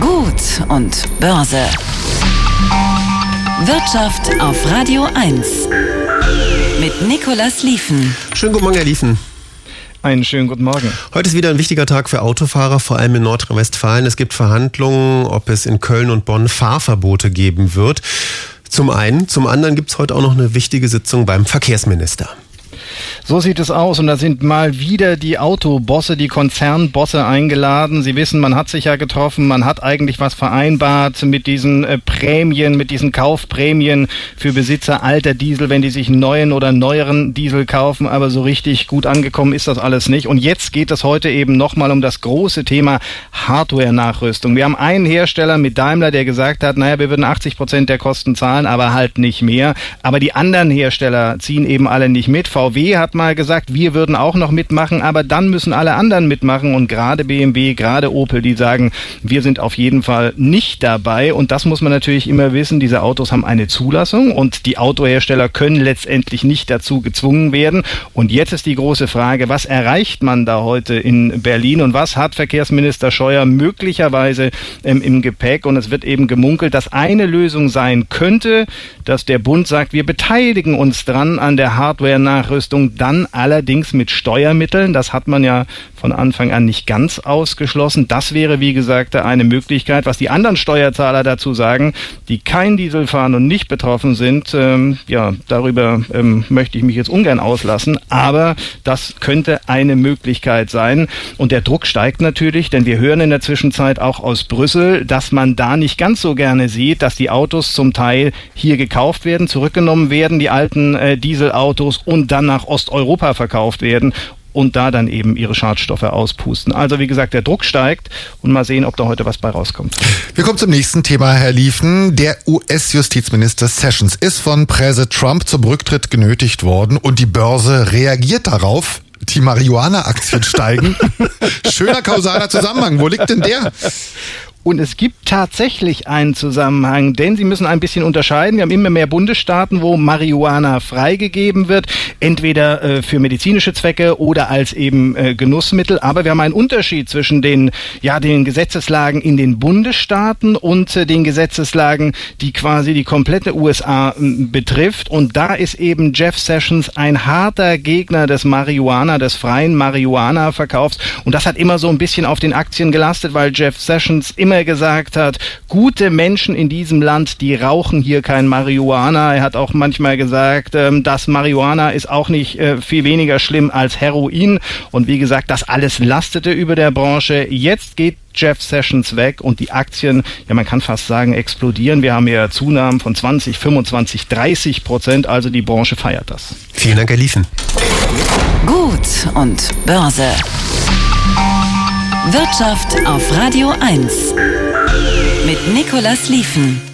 Gut und Börse. Wirtschaft auf Radio 1 mit Nicolas Lieven. Schönen guten Morgen, Herr Lieven. Einen schönen guten Morgen. Heute ist wieder ein wichtiger Tag für Autofahrer, vor allem in Nordrhein-Westfalen. Es gibt Verhandlungen, ob es in Köln und Bonn Fahrverbote geben wird. Zum einen. Zum anderen gibt es heute auch noch eine wichtige Sitzung beim Verkehrsminister. So sieht es aus und da sind mal wieder die Autobosse, die Konzernbosse eingeladen. Sie wissen, man hat sich ja getroffen, man hat eigentlich was vereinbart mit diesen Prämien, mit diesen Kaufprämien für Besitzer alter Diesel, wenn die sich einen neuen oder neueren Diesel kaufen, aber so richtig gut angekommen ist das alles nicht. Und jetzt geht es heute eben nochmal um das große Thema Hardware-Nachrüstung. Wir haben einen Hersteller mit Daimler, der gesagt hat, naja, wir würden 80% der Kosten zahlen, aber halt nicht mehr. Aber die anderen Hersteller ziehen eben alle nicht mit. VW hat mal gesagt, wir würden auch noch mitmachen, aber dann müssen alle anderen mitmachen und gerade BMW, gerade Opel, die sagen, wir sind auf jeden Fall nicht dabei und das muss man natürlich immer wissen, diese Autos haben eine Zulassung und die Autohersteller können letztendlich nicht dazu gezwungen werden und jetzt ist die große Frage, was erreicht man da heute in Berlin und was hat Verkehrsminister Scheuer möglicherweise im Gepäck und es wird eben gemunkelt, dass eine Lösung sein könnte, dass der Bund sagt, wir beteiligen uns dran an der Hardware-Nachrüstung, dann allerdings mit Steuermitteln. Das hat man ja von Anfang an nicht ganz ausgeschlossen. Das wäre, wie gesagt, eine Möglichkeit. Was die anderen Steuerzahler dazu sagen, die kein Diesel fahren und nicht betroffen sind, darüber möchte ich mich jetzt ungern auslassen. Aber das könnte eine Möglichkeit sein. Und der Druck steigt natürlich, denn wir hören in der Zwischenzeit auch aus Brüssel, dass man da nicht ganz so gerne sieht, dass die Autos zum Teil hier gekauft werden, zurückgenommen werden, die alten Dieselautos und dann nach Osteuropa verkauft werden und da dann eben ihre Schadstoffe auspusten. Also wie gesagt, der Druck steigt und mal sehen, ob da heute was bei rauskommt. Wir kommen zum nächsten Thema, Herr Lieven. Der US-Justizminister Sessions ist von Präsident Trump zum Rücktritt genötigt worden und die Börse reagiert darauf. Die Marihuana-Aktien steigen. Schöner kausaler Zusammenhang. Wo liegt denn der? Und es gibt tatsächlich einen Zusammenhang, denn Sie müssen ein bisschen unterscheiden. Wir haben immer mehr Bundesstaaten, wo Marihuana freigegeben wird, entweder für medizinische Zwecke oder als eben Genussmittel. Aber wir haben einen Unterschied zwischen den Gesetzeslagen in den Bundesstaaten und den Gesetzeslagen, die quasi die komplette USA betrifft. Und da ist eben Jeff Sessions ein harter Gegner des Marihuana, des freien Marihuana-Verkaufs. Und das hat immer so ein bisschen auf den Aktien gelastet, weil Jeff Sessions immer gesagt hat, gute Menschen in diesem Land, die rauchen hier kein Marihuana. Er hat auch manchmal gesagt, dass Marihuana ist auch nicht viel weniger schlimm als Heroin. Und wie gesagt, das alles lastete über der Branche. Jetzt geht Jeff Sessions weg und die Aktien, ja man kann fast sagen, explodieren. Wir haben ja Zunahmen von 20, 25, 30%, also die Branche feiert das. Vielen Dank, Herr Lieven. Gut und Börse. Wirtschaft auf Radio 1 mit Nicolas Lieven.